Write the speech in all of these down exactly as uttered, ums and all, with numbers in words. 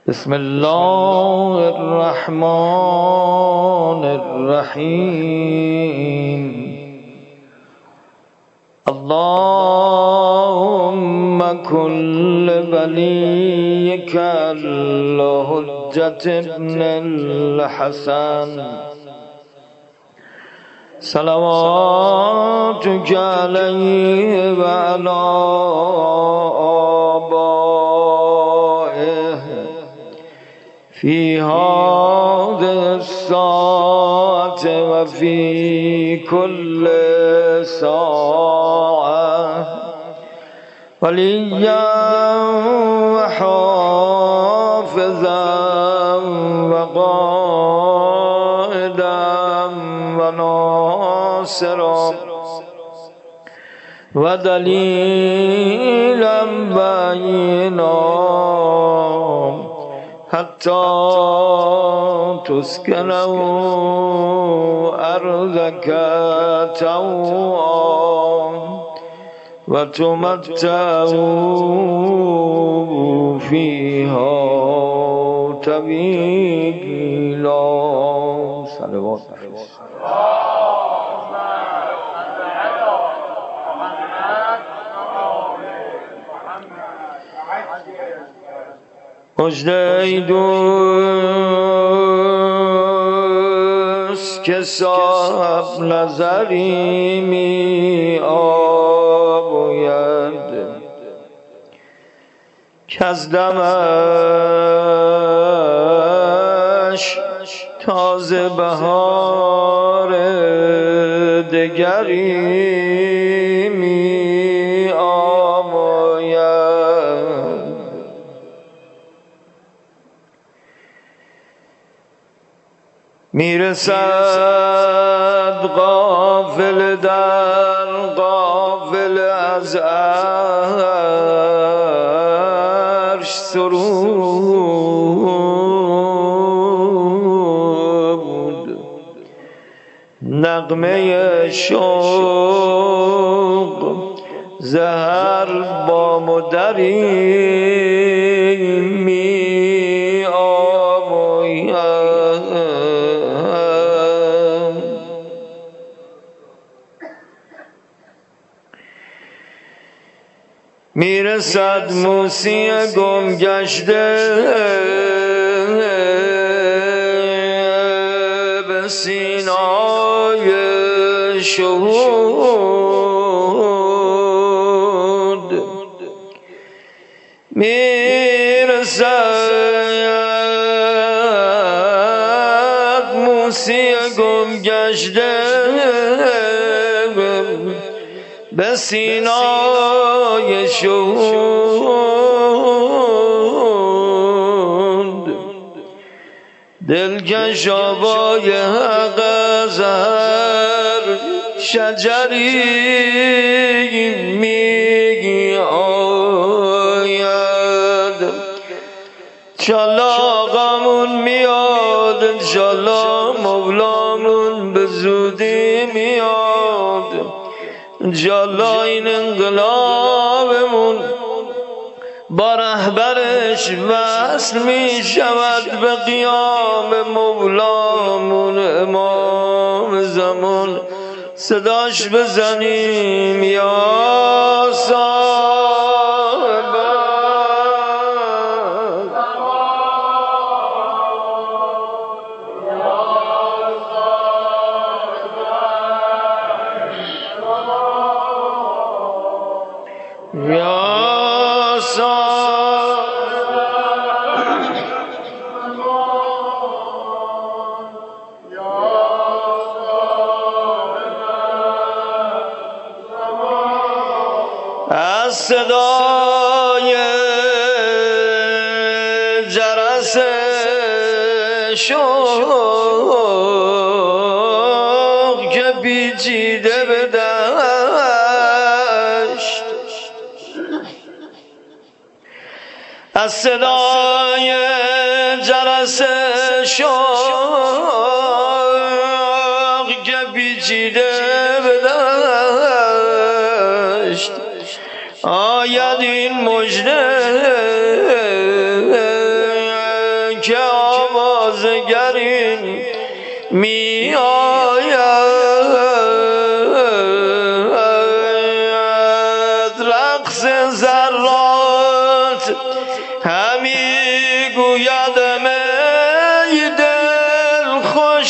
بسم الله الرحمن الرحیم. اللهم كن وليك الحجة ابن الحسن صلواتك عليه وعلى آبائه في هذه الساعة وفي كل ساعة وليا وحافظا وقائدا وناصرا ودليلا بينا حتى تسكنوا أرضك طوعا وتمتعوا فيها طويلا. صلوات مژده ای دوست که صاحب نظری می آبوید کز دمش تازه بهار دگری می آبوید. میرسد غافل در غافل از عرش سرود نغمه شوق زهر با مدری می آبوید. میرسد موسی گم گشته به سینای شهود میرسد موسی گم گشته به سینای شهود دلکش آوای حق از هر شجری می آید. انشالله آقامون میاد، انشالله مولامون به زودی میاد، انشالله این انقلابمون با رهبرش وصل می شود به قیام مولامون امام زمان. صداش بزنیم یا صاحب یا صاحب از صدای جرس شوق که پیچیده به دشت، از صدای جرس شوق که پیچیده به دشت آید این مژده که آوازگرین می آید رقص ذرات همی گوید ای دل خوش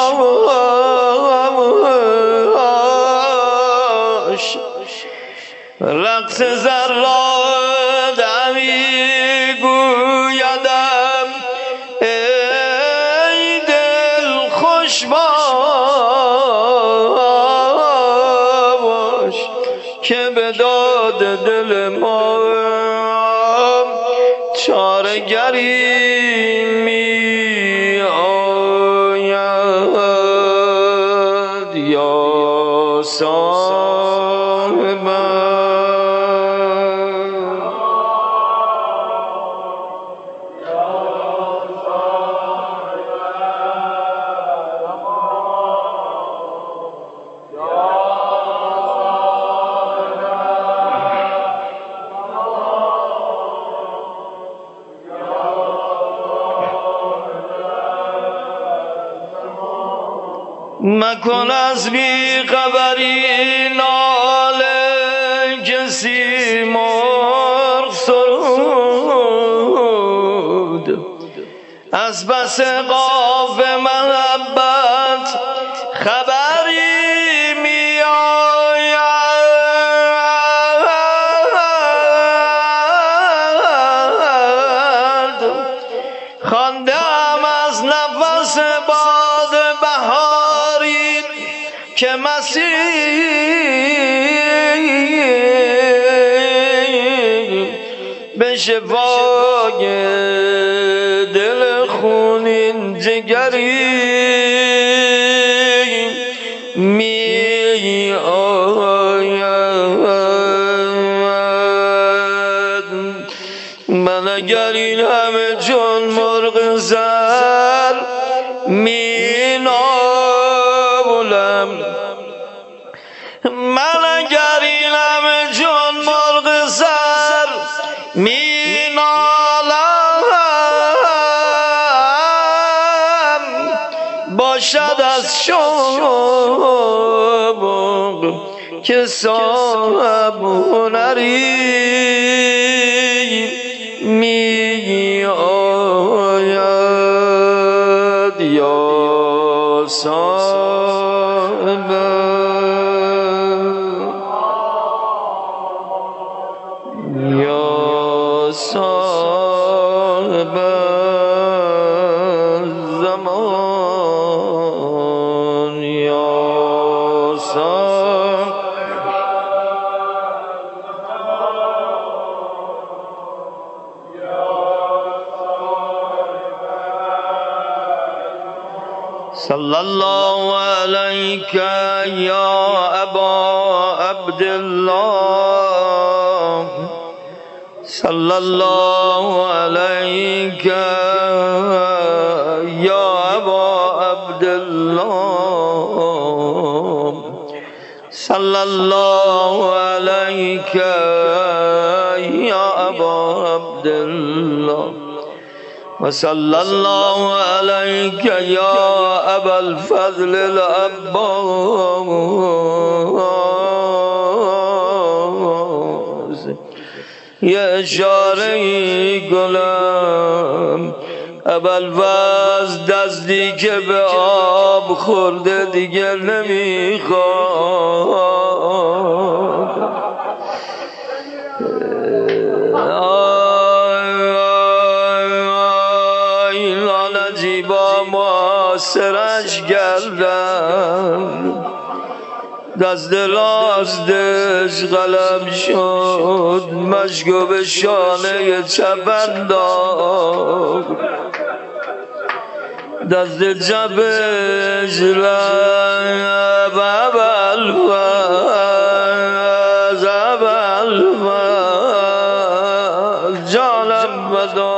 باش رقص ذرات همی گویدم ای دل خوش باش که به داد دل ما چاره‌گری می آید یا صاحبان مکن از بی خبری ناله کسی مرغ سرود از بس قاف محبت خبری می آید خواندم از نفس باد بهاری که مسیح به شفای دل خونین جگری می آید من اگر این همه چون مرغ زر می نالم من اگر این همه چون مرغ زر می نالم باشد از شوق که صاحب هنری می آید یا صاحب یا صاحب زمان یا صاحب صلی الله علیک یا ابا عبدالله صلی الله علیک یا ابا عبدالله صلی الله علیک یا ابا عبدالله و صلی الله علیک یا ابا الفضل العباس یه اشاره گلم ابا الفضل دستی که به آب خورده دیگه نمیخواد با معاصرش گردم دست راستش قلم شد مشکو به شانه چپ انداخت دست چپش لب ابوالفضل ابوالفضل جانم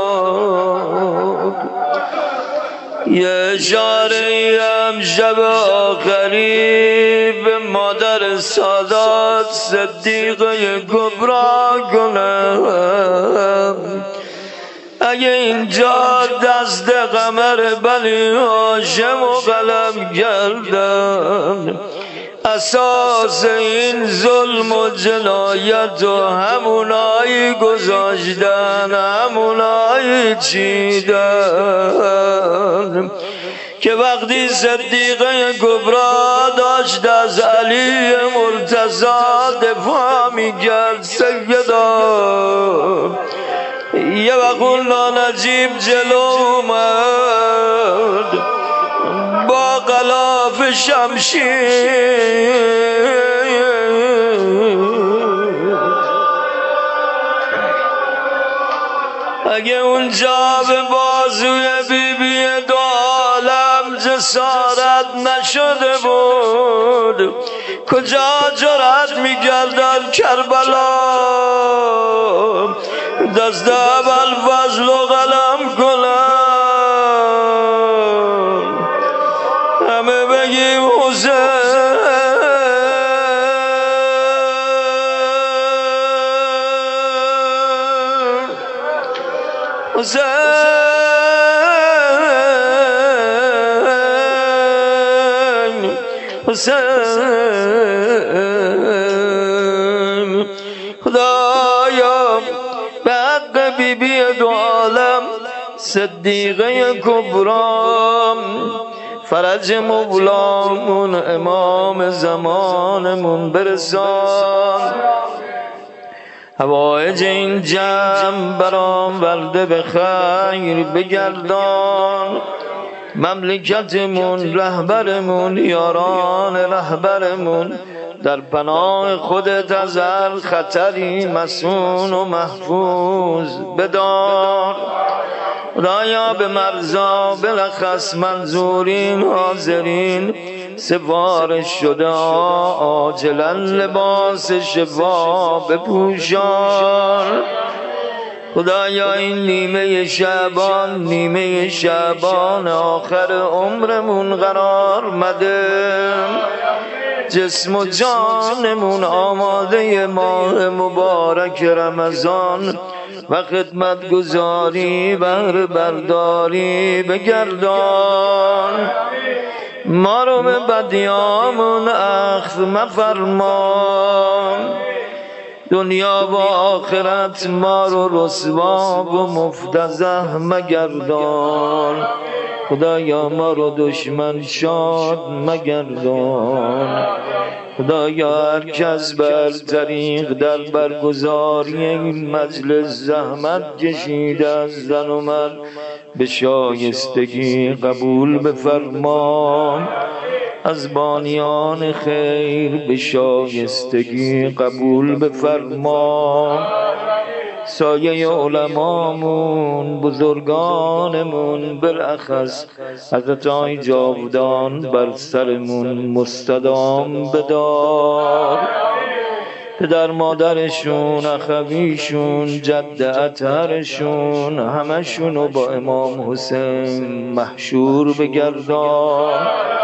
بداد یه اشاره امشب آخری به مادر سادات صدیقه کبرا کنم اگه اینجا دست قمر بنی هاشم و قلم کردن، اساس این ظلم و جنایت و همونایی گذاشتن، همونایی چیدن که وقتی صدیقه کبرا داشت از علی مرتضی دفاع میکرد، سیدا یه وقت اون نجیب جلو اومد با غلاف شمشیر، اگه اونجا به بازوی بی بی دو عالم جسارت نشده بود، کجا جرأت می‌کردن کربلا دست ابوالفضل و قلم کنن، همه بگیم حسین حسین حسین. خدایا به حق بی بی دو عالم صدیقه کبرام، فرج مولامون امام زمانمون برسان، حوایج این جمع برام ورده به خیر بگردان، مملکتمون رهبرمون یاران رهبرمون در پناه خودت از هر خطری مسون و محفوظ بدار. خدایا به مرزا بلخص منظورین حاضرین سفارش شده عاجلا لباس شفا بپوشان. خدایا این نیمه شعبان نیمه شعبان آخر عمرمون قرار مده، جسم و جانمون آماده ماه مبارک رمضان و خدمت گذاری بهر برداری بگردان. ما رو به بدیامون اخذ مفرمان، دنیا و آخرت ما رو رسوا و مفتضح مگردان. خدایا ما رو دشمن شاد مگردان. خدایا هر کس بر طریق در برگزاری این مجلس زحمت کشیده از زن و مرد به شایستگی قبول بفرما، از بانیان خیر به شایستگی قبول بفرما. سایه علمامون بزرگانمون بالاخص حضرت آی جاودان بر سرمون مستدام بدار. پدر مادرشون اخویشون جد اطهرشون همشونو با امام حسین محشور بگردان.